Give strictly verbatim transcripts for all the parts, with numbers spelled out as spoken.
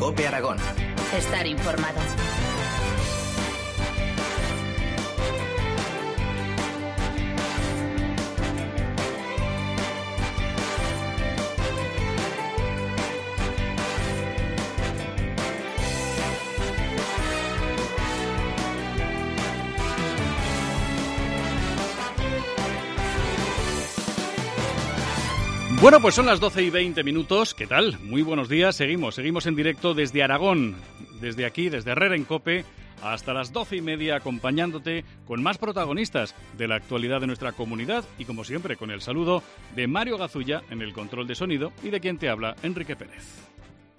COPE Aragón. Estar informado. Bueno, pues son las doce y veinte minutos. ¿Qué tal? Muy buenos días. Seguimos, seguimos en directo desde Aragón, desde aquí, desde Herrera en COPE, hasta las doce y media, acompañándote con más protagonistas de la actualidad de nuestra comunidad y, como siempre, con el saludo de Mario Gazulla en el control de sonido y de quien te habla, Enrique Pérez.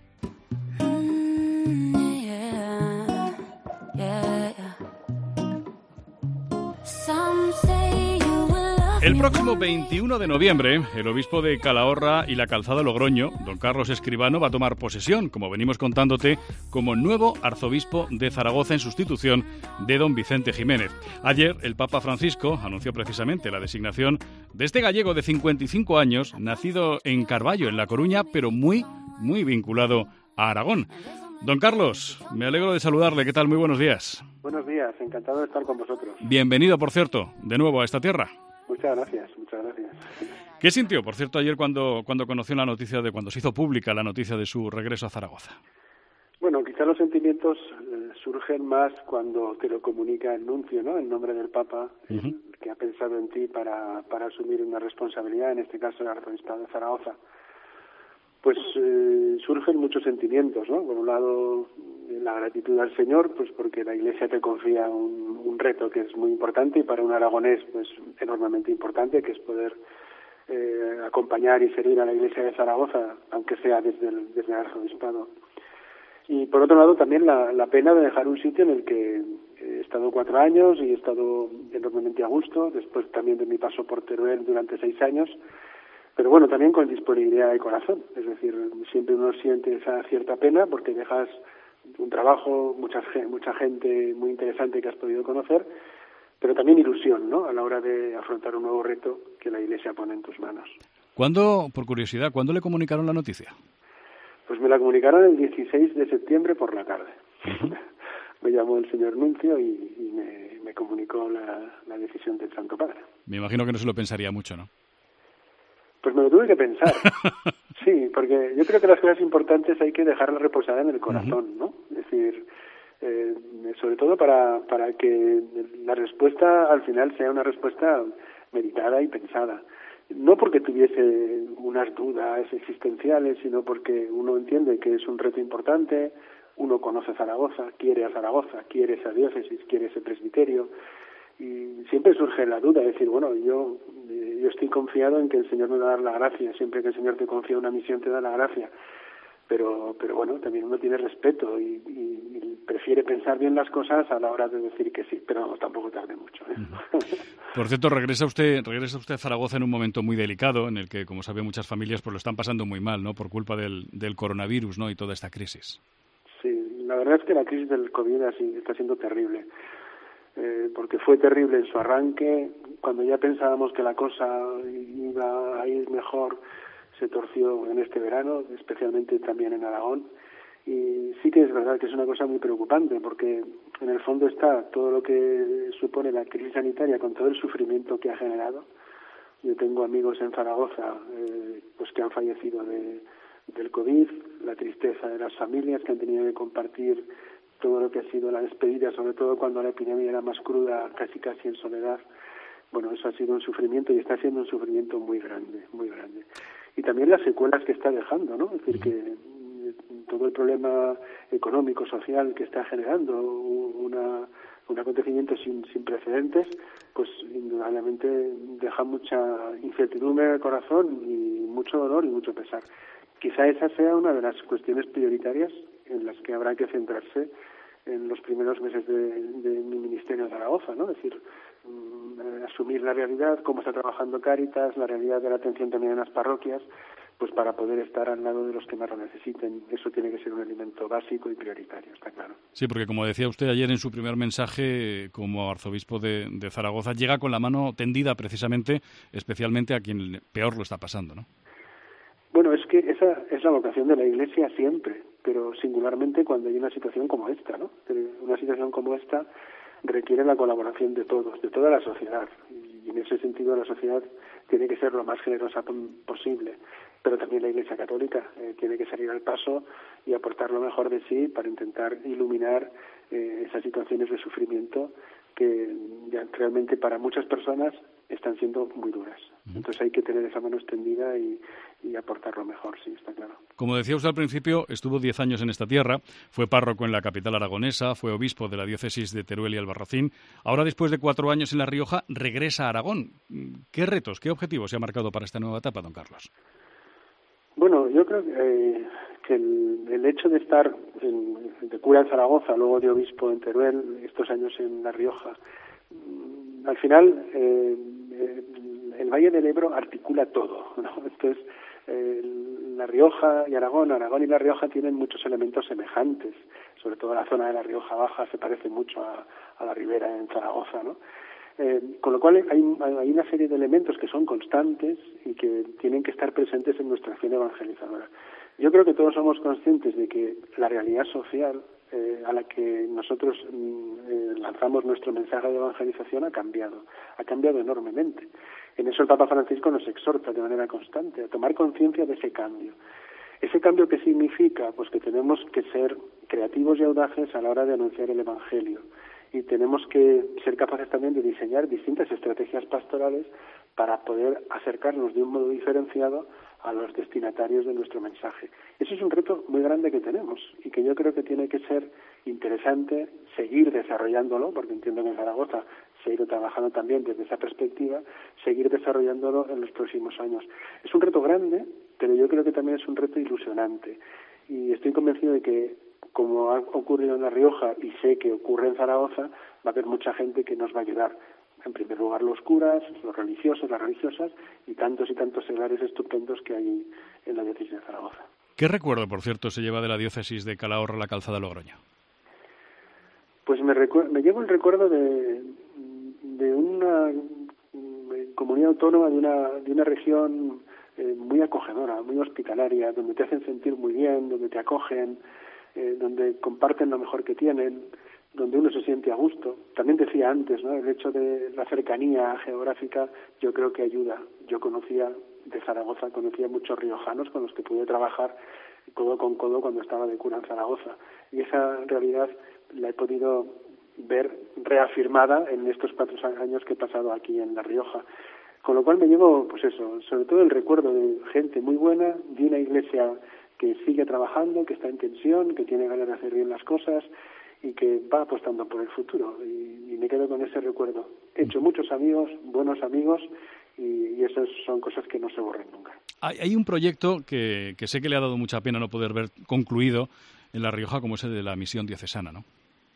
El próximo veintiuno de noviembre, el obispo de Calahorra y la Calzada Logroño, don Carlos Escribano, va a tomar posesión, como venimos contándote, como nuevo arzobispo de Zaragoza en sustitución de don Vicente Jiménez. Ayer, el Papa Francisco anunció precisamente la designación de este gallego de cincuenta y cinco años, nacido en Carballo, en La Coruña, pero muy, muy vinculado a Aragón. Don Carlos, me alegro de saludarle. ¿Qué tal? Muy buenos días. Buenos días, encantado de estar con vosotros. Bienvenido, por cierto, de nuevo a esta tierra. Muchas gracias, muchas gracias. ¿Qué sintió, por cierto, ayer cuando, cuando conoció la noticia de, cuando se hizo pública la noticia de su regreso a Zaragoza? Bueno, quizá los sentimientos eh, surgen más cuando te lo comunica el nuncio, ¿no? En nombre del Papa, uh-huh. el que ha pensado en ti para, para asumir una responsabilidad, en este caso el arzobispado de Zaragoza. Pues eh, surgen muchos sentimientos, ¿no? Por un lado, la gratitud al Señor, pues porque la Iglesia te confía un, un reto que es muy importante y para un aragonés, pues enormemente importante, que es poder eh, acompañar y servir a la Iglesia de Zaragoza, aunque sea desde el, desde el arzobispado. Y por otro lado, también la, la pena de dejar un sitio en el que he estado cuatro años y he estado enormemente a gusto, después también de mi paso por Teruel durante seis años, pero bueno, también con disponibilidad de corazón, es decir, siempre uno siente esa cierta pena porque dejas un trabajo, mucha, mucha gente muy interesante que has podido conocer, pero también ilusión, ¿no?, a la hora de afrontar un nuevo reto que la Iglesia pone en tus manos. ¿Cuándo, por curiosidad, cuándo le comunicaron la noticia? Pues me la comunicaron el dieciséis de septiembre por la tarde. Uh-huh. Me llamó el señor nuncio y, y me, me comunicó la, la decisión del Santo Padre. Me imagino que no se lo pensaría mucho, ¿no? Pues me lo tuve que pensar, sí, porque yo creo que las cosas importantes hay que dejarlas reposar en el corazón, ¿no? Es decir, eh, sobre todo para, para que la respuesta al final sea una respuesta meditada y pensada. No porque tuviese unas dudas existenciales, sino porque uno entiende que es un reto importante, uno conoce Zaragoza, quiere a Zaragoza, quiere esa diócesis, quiere ese presbiterio, y siempre surge la duda de decir, bueno, yo yo estoy confiado en que el Señor me va a dar la gracia, siempre que el Señor te confía una misión te da la gracia, pero pero bueno, también uno tiene respeto y, y, y prefiere pensar bien las cosas a la hora de decir que sí, pero no, tampoco tarde mucho, ¿eh? Uh-huh. Por cierto, regresa usted regresa usted a Zaragoza en un momento muy delicado, en el que, como sabe, muchas familias pues lo están pasando muy mal, ¿no?, por culpa del, del coronavirus, ¿no?, y toda esta crisis. Sí, la verdad es que la crisis del COVID así está siendo terrible. Eh, porque fue terrible en su arranque, cuando ya pensábamos que la cosa iba a ir mejor, se torció en este verano, especialmente también en Aragón, y sí que es verdad que es una cosa muy preocupante, porque en el fondo está todo lo que supone la crisis sanitaria con todo el sufrimiento que ha generado. Yo tengo amigos en Zaragoza eh, pues que han fallecido de, del COVID, la tristeza de las familias que han tenido que compartir todo lo que ha sido la despedida, sobre todo cuando la epidemia era más cruda, casi casi en soledad. Bueno, eso ha sido un sufrimiento y está siendo un sufrimiento muy grande, muy grande. Y también las secuelas que está dejando, ¿no? Es decir, que todo el problema económico, social que está generando una, un acontecimiento sin, sin precedentes, pues indudablemente deja mucha incertidumbre en el corazón y mucho dolor y mucho pesar. Quizá esa sea una de las cuestiones prioritarias en las que habrá que centrarse en los primeros meses de, de mi ministerio en Zaragoza, ¿no? Es decir, mm, asumir la realidad, cómo está trabajando Cáritas, la realidad de la atención también en las parroquias, pues para poder estar al lado de los que más lo necesiten. Eso tiene que ser un elemento básico y prioritario, está claro. Sí, porque como decía usted ayer en su primer mensaje como arzobispo de, de Zaragoza, llega con la mano tendida precisamente, especialmente a quien peor lo está pasando, ¿no? Bueno, es que esa es la vocación de la Iglesia siempre, pero singularmente cuando hay una situación como esta, ¿no? Una situación como esta requiere la colaboración de todos, de toda la sociedad, y en ese sentido la sociedad tiene que ser lo más generosa posible, pero también la Iglesia Católica eh, tiene que salir al paso y aportar lo mejor de sí para intentar iluminar eh, esas situaciones de sufrimiento que ya realmente para muchas personas están siendo muy duras. Entonces hay que tener esa mano extendida y, y aportar lo mejor, sí, está claro. Como decía usted al principio, estuvo diez años en esta tierra, fue párroco en la capital aragonesa, fue obispo de la diócesis de Teruel y Albarracín. Ahora, después de cuatro años en La Rioja, regresa a Aragón. ¿Qué retos, qué objetivos se ha marcado para esta nueva etapa, don Carlos? Bueno, yo creo que, eh, que el, el hecho de estar en, de cura en Zaragoza, luego de obispo en Teruel, estos años en La Rioja, al final eh, el Valle del Ebro articula todo, ¿no? Entonces, eh, La Rioja y Aragón, Aragón y La Rioja tienen muchos elementos semejantes, sobre todo la zona de La Rioja Baja se parece mucho a, a la ribera en Zaragoza, ¿no? Eh, con lo cual hay, hay una serie de elementos que son constantes y que tienen que estar presentes en nuestra acción evangelizadora. Yo creo que todos somos conscientes de que la realidad social eh, a la que nosotros eh, lanzamos nuestro mensaje de evangelización ha cambiado, ha cambiado enormemente. En eso el Papa Francisco nos exhorta de manera constante a tomar conciencia de ese cambio. ¿Ese cambio qué significa? Pues que tenemos que ser creativos y audaces a la hora de anunciar el Evangelio. Y tenemos que ser capaces también de diseñar distintas estrategias pastorales para poder acercarnos de un modo diferenciado a los destinatarios de nuestro mensaje. Eso es un reto muy grande que tenemos y que yo creo que tiene que ser interesante seguir desarrollándolo, porque entiendo que en Zaragoza se ha ido trabajando también desde esa perspectiva, seguir desarrollándolo en los próximos años. Es un reto grande, pero yo creo que también es un reto ilusionante. Y estoy convencido de que, como ha ocurrido en La Rioja y sé que ocurre en Zaragoza, va a haber mucha gente que nos va a ayudar. En primer lugar los curas, los religiosos, las religiosas y tantos y tantos seglares estupendos que hay en la diócesis de Zaragoza. ¿Qué recuerdo, por cierto, se lleva de la diócesis de Calahorra la Calzada Logroño? Pues me, recu- me llevo el recuerdo de, de una comunidad autónoma, de una, de una región eh, muy acogedora, muy hospitalaria, donde te hacen sentir muy bien, donde te acogen, eh, donde comparten lo mejor que tienen, donde uno se siente a gusto. También decía antes, ¿no? El hecho de la cercanía geográfica yo creo que ayuda. Yo conocía de Zaragoza, conocía muchos riojanos con los que pude trabajar codo con codo cuando estaba de cura en Zaragoza. Y esa realidad la he podido ver reafirmada en estos cuatro años que he pasado aquí en La Rioja. Con lo cual me llevo, pues eso, sobre todo el recuerdo de gente muy buena, de una iglesia que sigue trabajando, que está en tensión, que tiene ganas de hacer bien las cosas y que va apostando por el futuro, y, y me quedo con ese recuerdo. He hecho muchos amigos, buenos amigos, y, y esas son cosas que no se borren nunca. Hay, hay un proyecto que, que sé que le ha dado mucha pena no poder ver concluido en La Rioja, como es el de la misión diocesana, ¿no?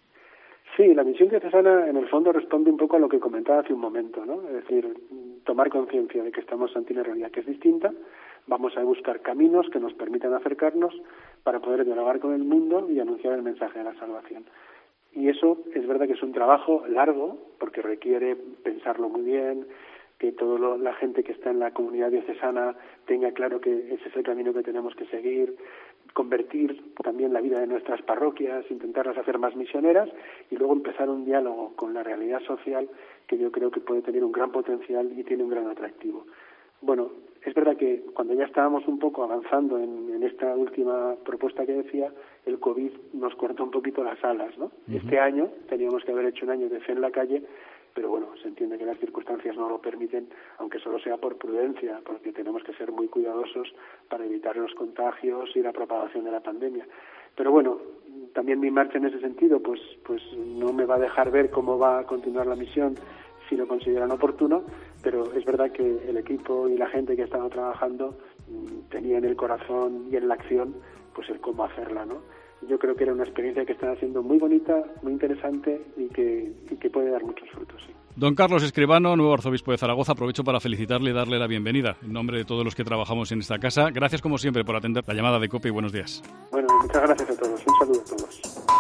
Sí, la misión diocesana en el fondo responde un poco a lo que comentaba hace un momento, ¿no? Es decir, tomar conciencia de que estamos ante una realidad que es distinta, vamos a buscar caminos que nos permitan acercarnos para poder dialogar con el mundo y anunciar el mensaje de la salvación. Y eso es verdad que es un trabajo largo, porque requiere pensarlo muy bien, que toda la gente que está en la comunidad diocesana tenga claro que ese es el camino que tenemos que seguir, convertir también la vida de nuestras parroquias, intentarlas hacer más misioneras y luego empezar un diálogo con la realidad social que yo creo que puede tener un gran potencial y tiene un gran atractivo. Bueno, es verdad que cuando ya estábamos un poco avanzando en, en esta última propuesta que decía, el COVID nos cortó un poquito las alas, ¿no? Uh-huh. Este año teníamos que haber hecho un año de fe en la calle, pero bueno, se entiende que las circunstancias no lo permiten, aunque solo sea por prudencia, porque tenemos que ser muy cuidadosos para evitar los contagios y la propagación de la pandemia. Pero bueno, también mi marcha en ese sentido, pues, pues no me va a dejar ver cómo va a continuar la misión si lo consideran oportuno, pero es verdad que el equipo y la gente que ha estado trabajando mmm, tenía en el corazón y en la acción pues el cómo hacerla, ¿no? Yo creo que era una experiencia que están haciendo muy bonita, muy interesante y que, y que puede dar muchos frutos, sí. Don Carlos Escribano, nuevo arzobispo de Zaragoza, aprovecho para felicitarle y darle la bienvenida en nombre de todos los que trabajamos en esta casa. Gracias como siempre por atender la llamada de COPE y buenos días. Bueno, muchas gracias a todos. Un saludo a todos.